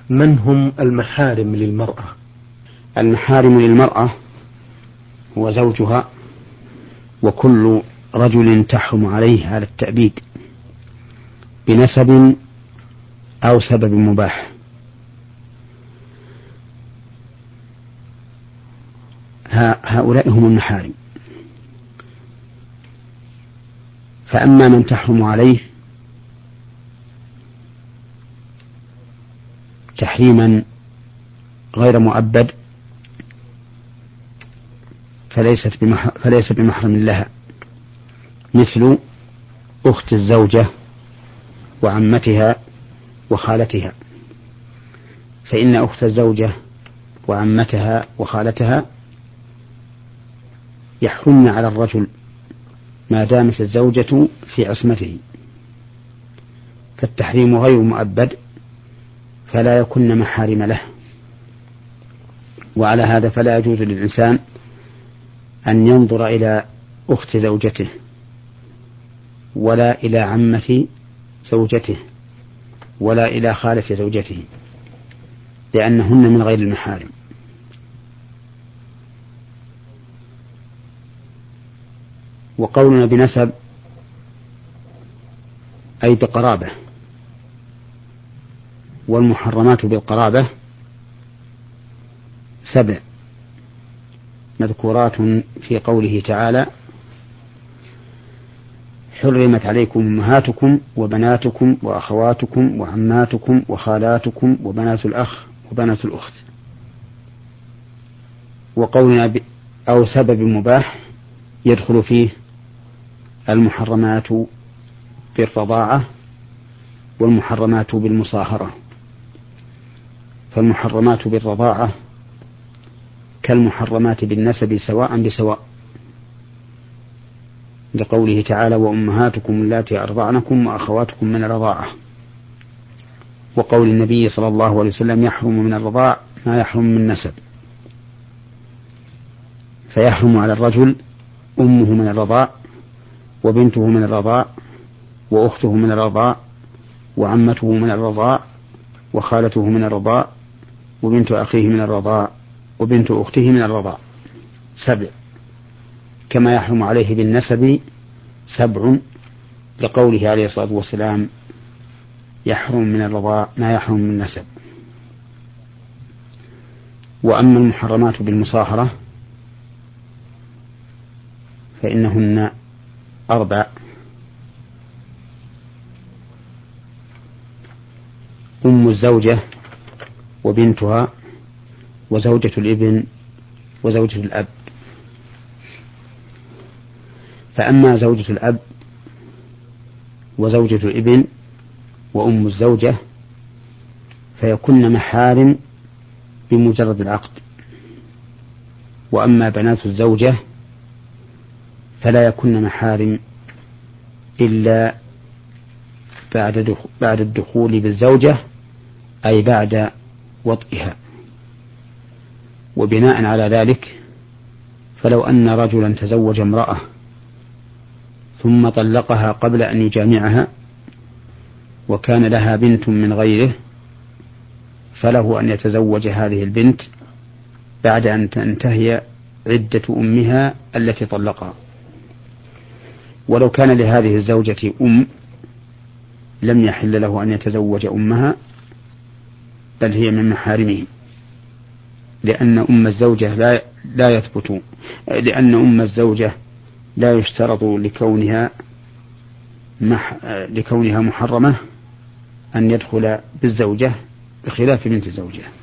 من هم المحارم للمرأة؟ المحارم للمرأة هو زوجها وكل رجل تحرم عليه على التأبيد بنسب أو سبب مباح. هؤلاء هم المحارم. فأما من تحرم عليه تحريما غير مؤبد فليس بمحرم لها، مثل أخت الزوجة وعمتها وخالتها، فإن أخت الزوجة وعمتها وخالتها يحرمن على الرجل ما دامت الزوجة في عصمته، فالتحريم غير مؤبد فلا يكن محارم له. وعلى هذا فلا يجوز للإنسان أن ينظر إلى أخت زوجته ولا إلى عمة زوجته ولا إلى خالة زوجته، لأنهن من غير المحارم. وقولنا بنسب أي بقرابة، والمحرمات بالقرابة 7 مذكورات في قوله تعالى: حرمت عليكم أمهاتكم وبناتكم وأخواتكم وعماتكم وخالاتكم وبنات الأخ وبنات الأخت. وقولنا أو سبب مباح يدخل فيه المحرمات بالرضاعة والمحرمات بالمصاهرة. فالمحرمات بالرضاعة كالمحرمات بالنسب سواء بسواء، لقوله تعالى: وأمهاتكم اللاتي أرضعنكم وأخواتكم من الرضاعة. وقول النبي صلى الله عليه وسلم: يحرم من الرضاع ما يحرم من النسب. فيحرم على الرجل أمه من الرضاع وبنته من الرضاع وأخته من الرضاع وعمته من الرضاع وخالته من الرضاع وبنت أخيه من الرضاع وبنت أخته من الرضاع 7. كما يحرم عليه بالنسب 7، لقوله عليه الصلاة والسلام: يحرم من الرضاع ما يحرم من النسب. وأما المحرمات بالمصاهرة فإنهن 4: أم الزوجة وبنتها وزوجة الابن وزوجة الأب. فأما زوجة الأب وزوجة الابن وأم الزوجة فيكن محارم بمجرد العقد، وأما بنات الزوجة فلا يكن محارم إلا بعد الدخول بالزوجة، أي بعد وطئها. وبناء على ذلك فلو أن رجلا تزوج امرأة ثم طلقها قبل أن يجامعها وكان لها بنت من غيره، فله أن يتزوج هذه البنت بعد أن تنتهي عدة أمها التي طلقها. ولو كان لهذه الزوجة لم يحل له أن يتزوج أمها، بل هي من محارمه، لأن أم الزوجة لا يشترط لكونها محرمة أن يدخل بالزوجة بخلاف بنت الزوجة.